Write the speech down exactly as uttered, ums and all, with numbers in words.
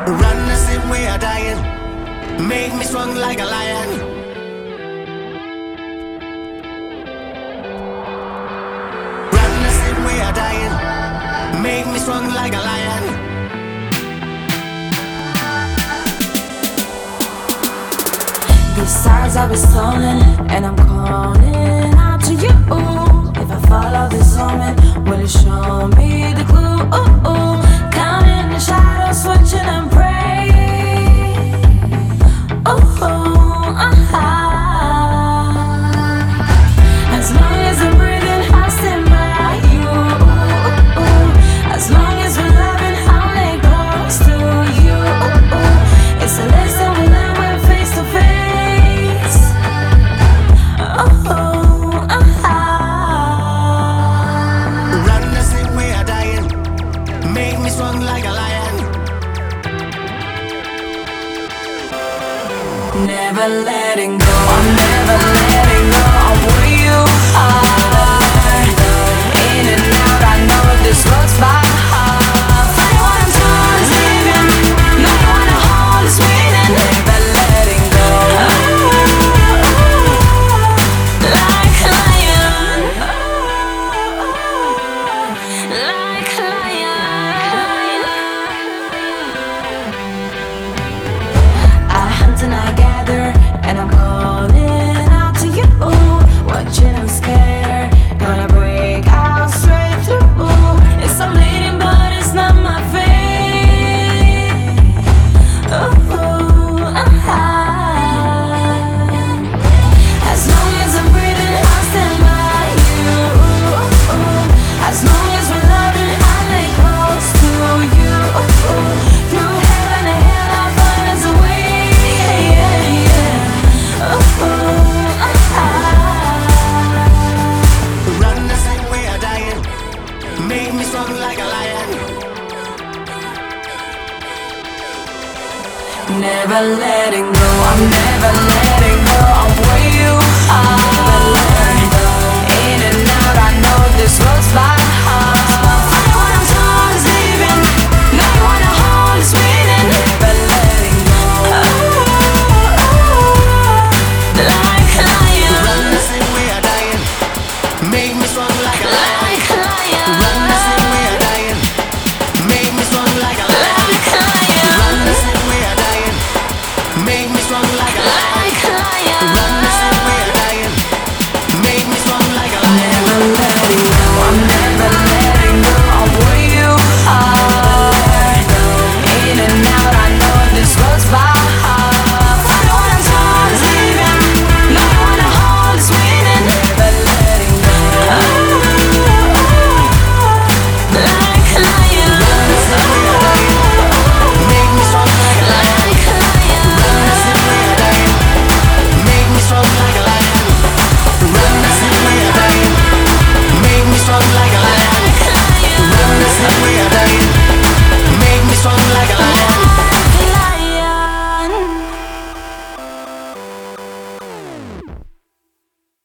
Run the same way I dying, make me strong like a lion. Run the same way I dying, make me strong like a lion. These stars I've been stolen, and I'm calling out to you. If I follow this omen, will it show me the clue? Ooh, ooh. Counting the shadows, watching and praying. Ooh, uh-huh. As long as I'm breathing, I'll stand by you. Ooh, ooh. As long as we're loving, I'll lay close to you. Ooh, ooh. It's a lesson we learn when face to face. Oh, uh-huh. Run the same way I dying, make me strong like a lion. Never letting go, I'm never letting go of where you are. In and out, I know this road's by heart. Find what I'm doing is leaving. No, you wanna hold is waiting. Never letting go. Like a lion, like a lion. I hunt and I gather, and I'm calling out to you. Watching, I'm scared, gonna break out straight through. It's I'm bleeding, but it's not my fate. Ooh, uh-huh. As long as I'm breathing, I'll stand by you. As long as we're loving, I'll lay close to you. Through heaven and hell, I'll find us a way. Yeah, yeah. Ooh, uh-huh. Run the same way I dying, make me strong like a lion. Never letting go, I'm never letting go of where